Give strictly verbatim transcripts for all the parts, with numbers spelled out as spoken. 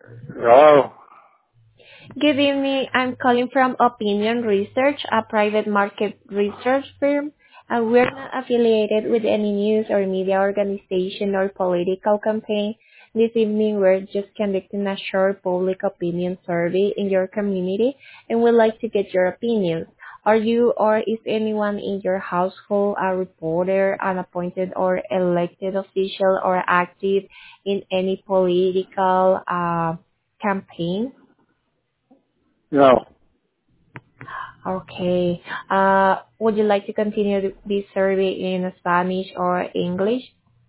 Hello? Good evening. I'm calling from Opinion Research, a private market research firm, and we're not affiliated with any news or media organization or political campaign. This evening, we're just conducting a short public opinion survey in your community, and we'd like to get your opinions. Are you or is anyone in your household a reporter, an appointed or elected official, or active in any political uh, campaign? No, Okay. Uh, would you like to continue th- this survey in Spanish or English?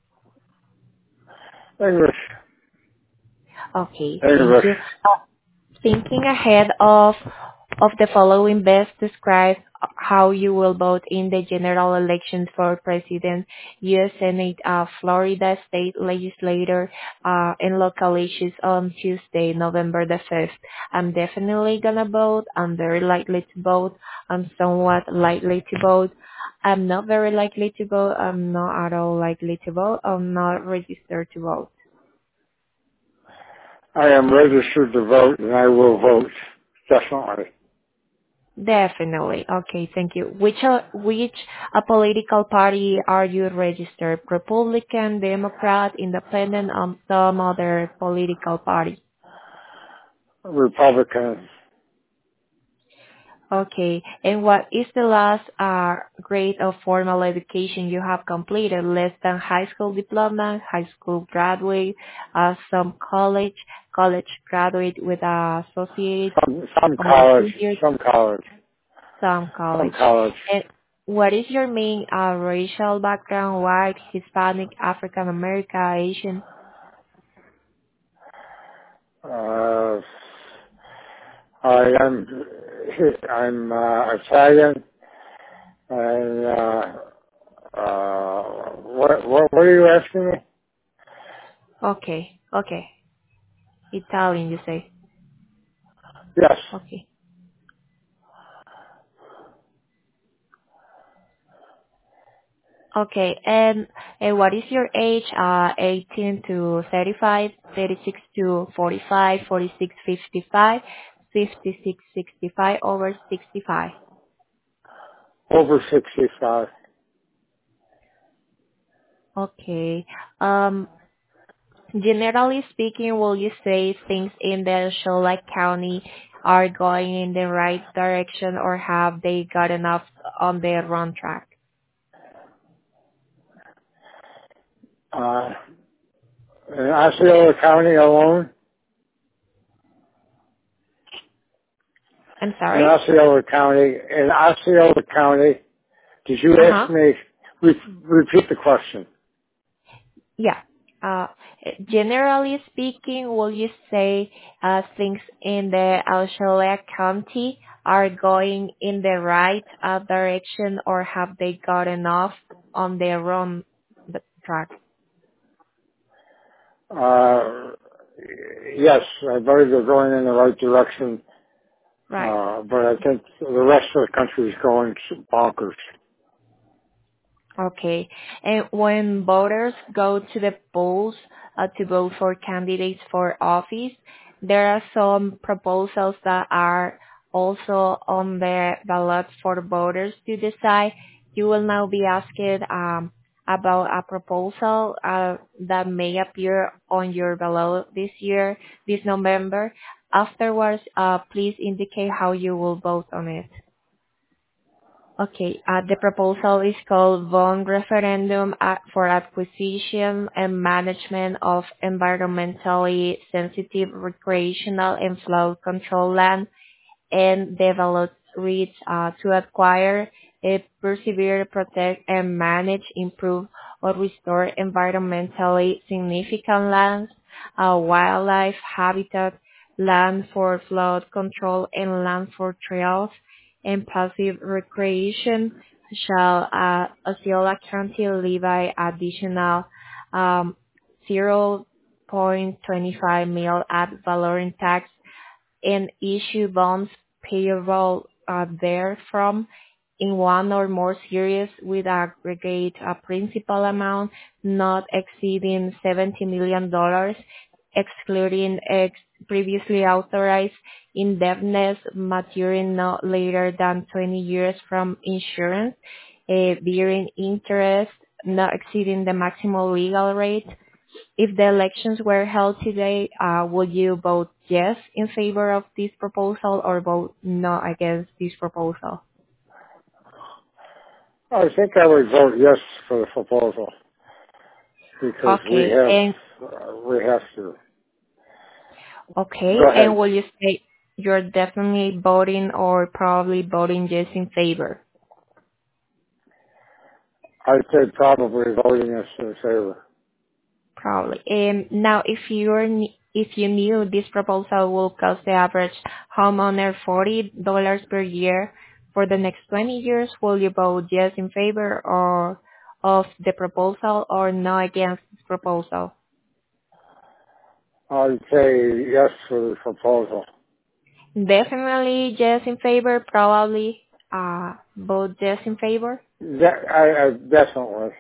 English. Okay, thank English. you. Uh, thinking ahead of of the following best describes how you will vote in the general elections for President, U S. Senate, uh, Florida State Legislature, uh, and local issues on Tuesday, November the fifth. I'm definitely gonna vote. I'm very likely to vote. I'm somewhat likely to vote. I'm not very likely to vote. I'm not at all likely to vote. I'm not registered to vote. I am registered to vote and I will vote. Definitely. Definitely. Okay, thank you. Which uh, which uh, political party are you registered? Republican, Democrat, Independent, or some other political party? Republican. Okay. And what is the last uh, grade of formal education you have completed? Less than high school diploma, high school graduate, uh, some college, college graduate with a associate, Some, some or college. two years Some college. some Some college. college. And what is your main uh, racial background? White, Hispanic, African American, Asian? Uh, I am, I'm, uh, Italian and, uh, uh, what, what, what are you asking me? Okay, okay. Italian, you say. Yes. Okay. Okay, and, and what is your age? Uh, eighteen to thirty-five, thirty-six to forty-five, forty-six, fifty-five, fifty-six, sixty-five, over sixty-five. Over sixty-five. Okay. Um, Generally speaking, will you say things in the Shola County are going in the right direction, or have they gotten off on the wrong track? Uh, in Osceola County alone, I'm in sorry? Osceola County, in Osceola County, did you Uh-huh. ask me, re- repeat the question? Yeah. Uh, Generally speaking, will you say uh, things in the Alshola County are going in the right uh, direction, or have they gotten off on the wrong track? Uh, yes, I believe they're going in the right direction, Right. uh, but I think the rest of the country is going bonkers. Okay. And when voters go to the polls uh, to vote for candidates for office, there are some proposals that are also on the ballot for voters to decide. You will now be asked um, about a proposal uh, that may appear on your ballot this year, this November. Afterwards, uh, please indicate how you will vote on it. Okay. Uh, the proposal is called Bond Referendum Act for Acquisition and Management of Environmentally Sensitive Recreational and Flood Control Land, and develops reach uh, to acquire, uh, persevere, protect, and manage, improve, or restore environmentally significant lands, uh, wildlife habitat, land for flood control, and land for trails and passive recreation. Shall uh, Osceola County levy additional um, zero point two five mil ad valorem tax and issue bonds payable uh, therefrom in one or more series with aggregate uh, principal amount not exceeding seventy million dollars, excluding ex- previously authorized indebtedness maturing not later than twenty years from insurance, uh, bearing interest not exceeding the maximum legal rate. If the elections were held today, uh, would you vote yes in favor of this proposal or vote no against this proposal? I think I would vote yes for the proposal because we Okay, have and uh, we have to. okay, Go and ahead. will you say you're definitely voting or probably voting yes in favor? I'd say probably voting yes in favor. Probably. And now, if you're n- if you knew this proposal will cost the average homeowner forty dollars per year for the next twenty years, will you vote yes in favor or of the proposal or no against this proposal? I'd say yes for the proposal. Definitely yes in favor. Probably uh vote yes in favor. That, I, I definitely.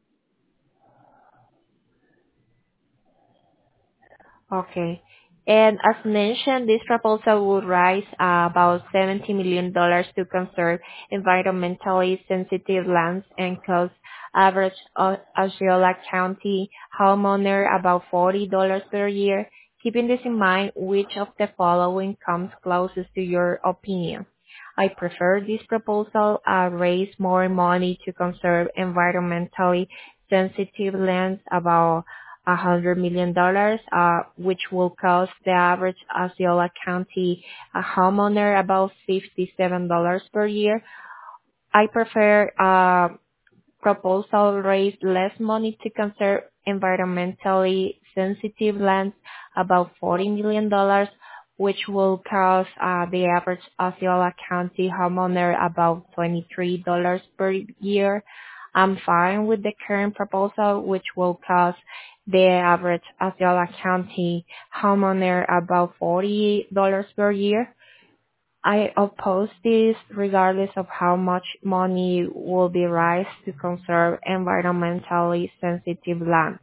Okay. And as mentioned, this proposal would raise uh, about seventy million dollars to conserve environmentally sensitive lands and cost average O- Osceola County homeowner about forty dollars per year. Keeping this in mind, which of the following comes closest to your opinion? I prefer this proposal, uh, raise more money to conserve environmentally sensitive lands about one hundred million dollars, uh, which will cost the average Osceola County uh, homeowner about fifty-seven dollars per year. I prefer uh, proposal raise less money to conserve environmentally sensitive lands, about forty million dollars, which will cost uh, the average Osceola County homeowner about twenty-three dollars per year. I'm fine with the current proposal, which will cost the average Osceola County homeowner about forty dollars per year. I oppose this regardless of how much money will be raised to conserve environmentally sensitive land.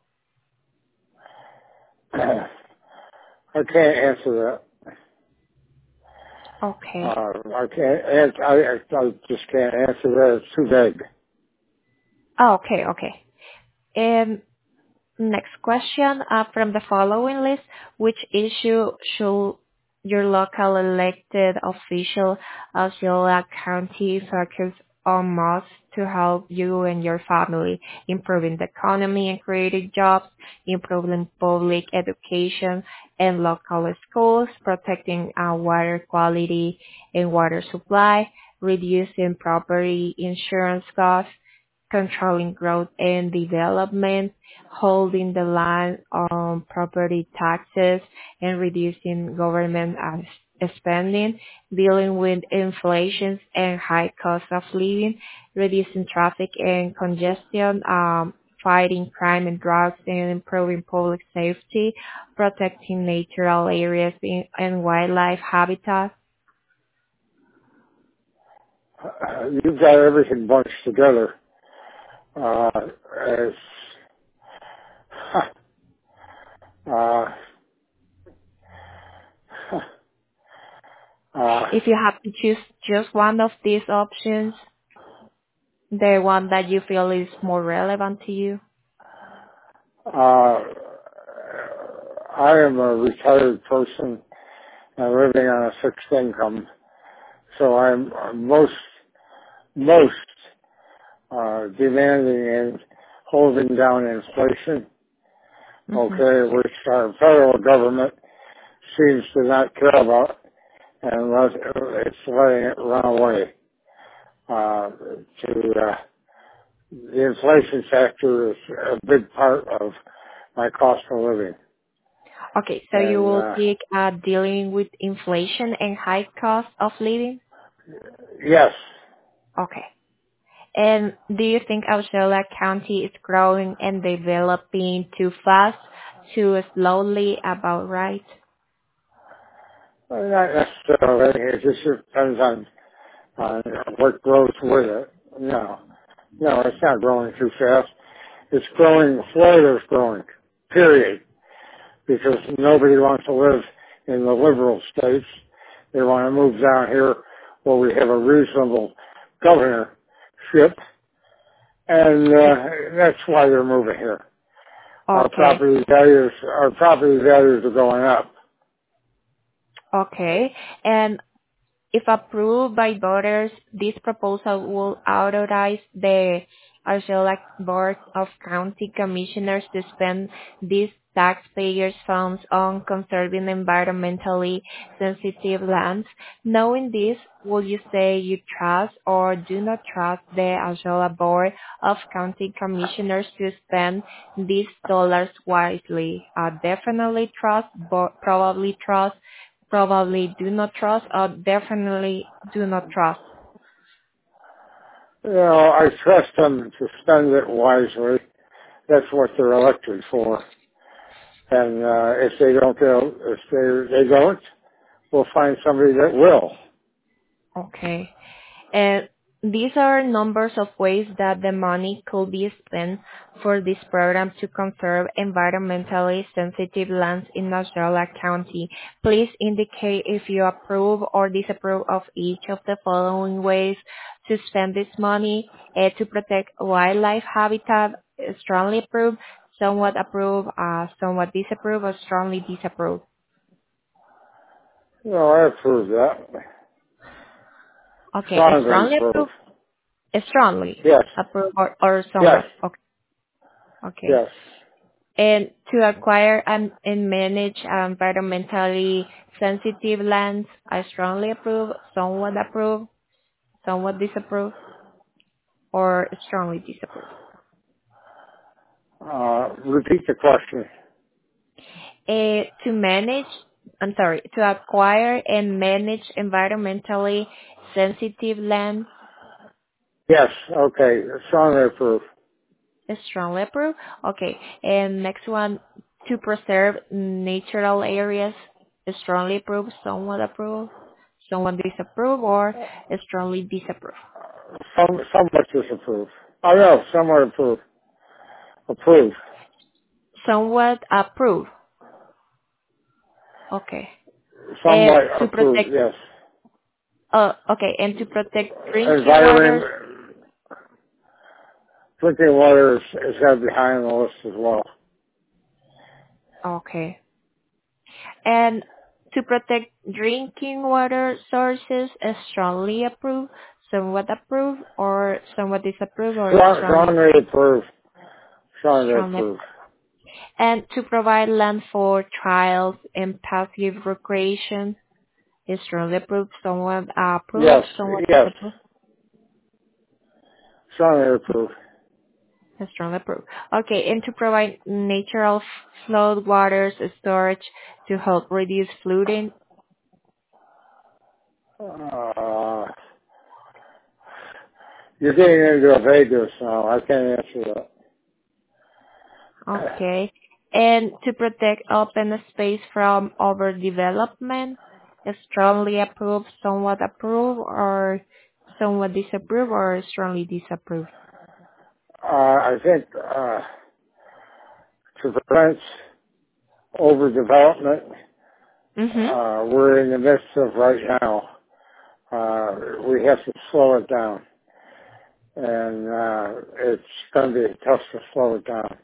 I can't answer that. Okay. Uh, I can't. Answer, I, I I just can't answer that. It's too vague. Oh, okay, okay. Um, Next question uh, from the following list. Which issue should your local elected official, Osceola County, focus on most to help you and your family, improving the economy and creating jobs, improving public education and local schools, protecting our water quality and water supply, reducing property insurance costs, controlling growth and development, holding the line on property taxes, and reducing government as- spending, dealing with inflation and high cost of living, reducing traffic and congestion, um, fighting crime and drugs, and improving public safety, protecting natural areas in- and wildlife habitat. Uh, You've got everything bunched together. Uh, it's, uh, uh, If you have to choose just one of these options, the one that you feel is more relevant to you. uh, I am a retired person and living on a fixed income, so I'm most, most, uh, demanding and holding down inflation, Hmm. okay, which our federal government seems to not care about, and let, it's letting it run away. Uh, to, uh, the inflation factor is a big part of my cost of living. Okay, so you And, will uh, pick uh, dealing with inflation and high cost of living? yes, Okay. And do you think Osceola County is growing and developing too fast, too slowly, about right? well, not necessarily. It just depends on, on what grows with it. No, no, it's not growing too fast. It's growing, Florida's growing, period. Because nobody wants to live in the liberal states. They want to move down here where we have a reasonable governorship, and uh, that's why they're moving here. Our Okay. property values, our property values are going up. Okay. And if approved by voters, this proposal will authorize the Argela Board of County Commissioners to spend these taxpayers' funds on conserving environmentally sensitive lands. Knowing this, will you say you trust or do not trust the Argela Board of County Commissioners to spend these dollars wisely? Uh, definitely trust, but probably trust, probably do not trust, or definitely do not trust. You know, I trust them to spend it wisely. That's what they're elected for. And uh, if they don't go, if they they don't, we'll find somebody that will. Okay. And these are numbers of ways that the money could be spent for this program to conserve environmentally sensitive lands in Osceola County. Please indicate if you approve or disapprove of each of the following ways to spend this money. Uh, to protect wildlife habitat, uh, strongly approve, somewhat approve, uh, somewhat disapprove, or strongly disapprove. You know, I approve that. Okay, uh, Strongly strongly approve. approve, uh, strongly Yes. approve, or, or Yes. somewhat. Okay. Okay. Yes. And to acquire and, and manage environmentally sensitive lands, I strongly approve, somewhat approve, somewhat disapprove, or strongly disapprove. Uh, repeat the question. Uh, to manage, I'm sorry, to acquire and manage environmentally sensitive lands, Yes. Okay. Strongly approve. I strongly approve. Okay, and next one, to preserve natural areas, I strongly approve, somewhat approve, somewhat disapprove, or strongly disapprove. Some, somewhat disapprove. Oh no, somewhat approve. Approve. Somewhat approve. Okay. And Somewhat to approve. protect, Yes. uh, okay, and to protect drinking Environment. waters. Drinking water is, is got to be high on the list as well. Okay. And to protect drinking water sources, I strongly approve, somewhat approve, or somewhat disapprove, or Strong, strongly, strongly approve. Strongly strongly approve. and to provide land for trials and passive recreation is strongly approved, somewhat approved, Yes. somewhat Yes. disapproved, Strongly approve. and strongly approved. Okay, and to provide natural flood waters storage to help reduce flooding. Uh, you're getting into a Vegas now. I can't answer that. Okay, and to protect open space from overdevelopment is strongly approved, somewhat approved, or somewhat disapproved, or strongly disapproved. Uh, I think uh, to prevent overdevelopment, Mm-hmm. uh, we're in the midst of right now. Uh, we have to slow it down, and uh, it's going to be tough to slow it down.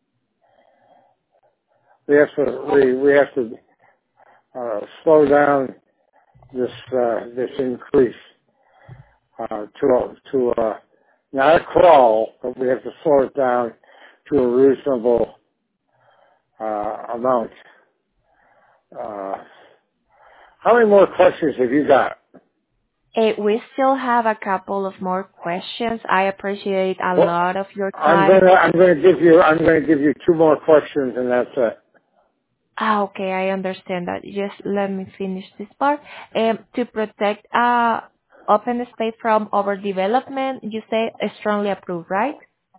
We have to we we have to uh, slow down this uh, this increase uh, to a, to a, not a crawl, but we have to slow it down to a reasonable uh, amount. Uh, how many more questions have you got? Eh, we still have a couple of more questions. I appreciate a Well, lot of your I'm time. gonna I'm gonna give you I'm gonna give you two more questions, and that's it. Ah, okay, I understand that. Just let me finish this part. Um, to protect uh, open space from overdevelopment, you say uh, strongly approved, right?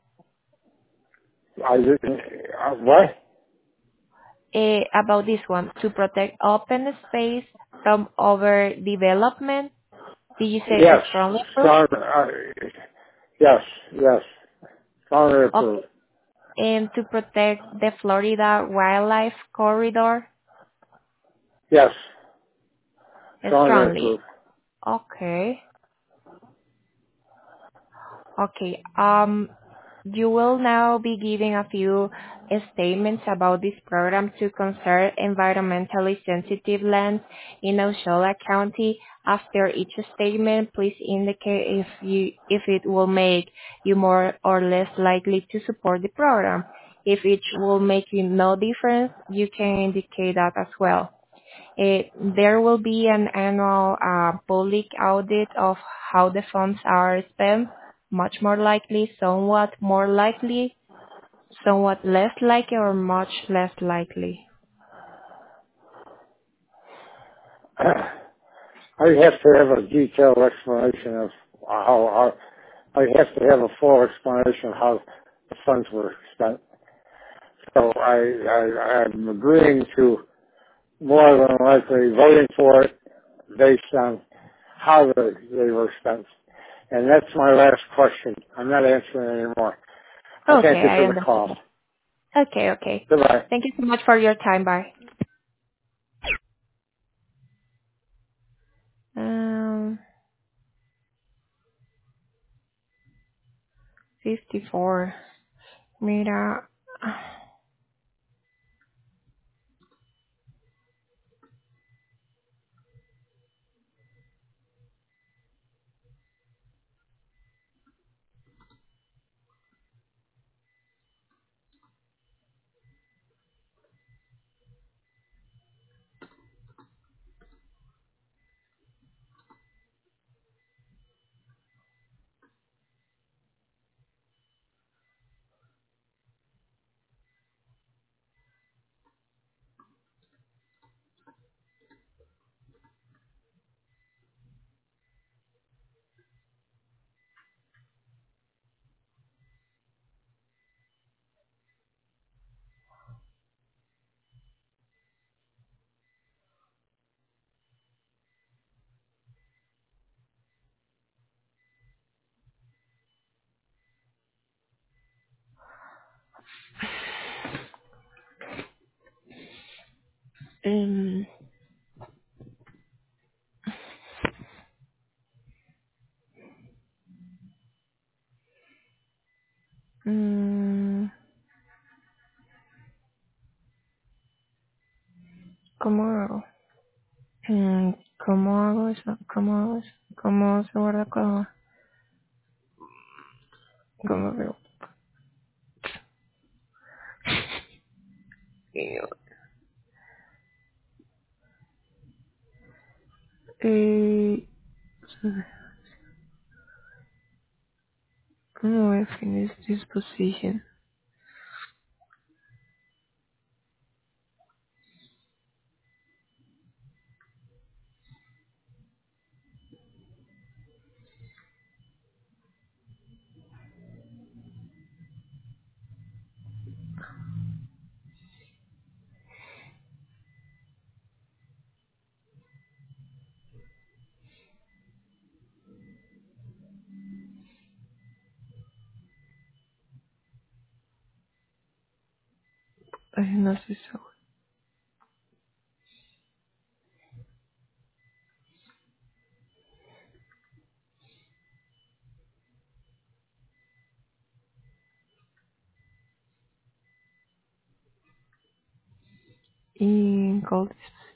I didn't, uh, what? Uh, about this one, to protect open space from overdevelopment, did you say uh, Yes, strongly approved? strong. Uh, yes, yes, strongly approved. Okay. And to protect the Florida Wildlife Corridor? Yes, strongly Strongly. approve. Okay. Okay. Um, you will now be giving a few statements about this program to conserve environmentally sensitive lands in Osceola County. After each statement, please indicate if you if it will make you more or less likely to support the program. If it will make you no difference, you can indicate that as well. Eh, There will be an annual uh, public audit of how the funds are spent, much more likely, somewhat more likely, somewhat less likely, or much less likely. I have to have a detailed explanation of how, how I have to have a full explanation of how the funds were spent. So I, I, I'm agreeing to more than likely voting for it based on how the, they were spent. And that's my last question. I'm not answering anymore. I thank Okay, you I for the call. understand. Okay, okay. Goodbye. Thank you so much for your time. Bye. Um, fifty-four. Mira. Um, mm, ¿Cómo hago? Mm, ¿Cómo hago eso? ¿Cómo hago eso? ¿Cómo se guarda como? ¿Cómo veo? Eh, ¿Cómo voy a finish this position? Ay, no sé eso. Y call this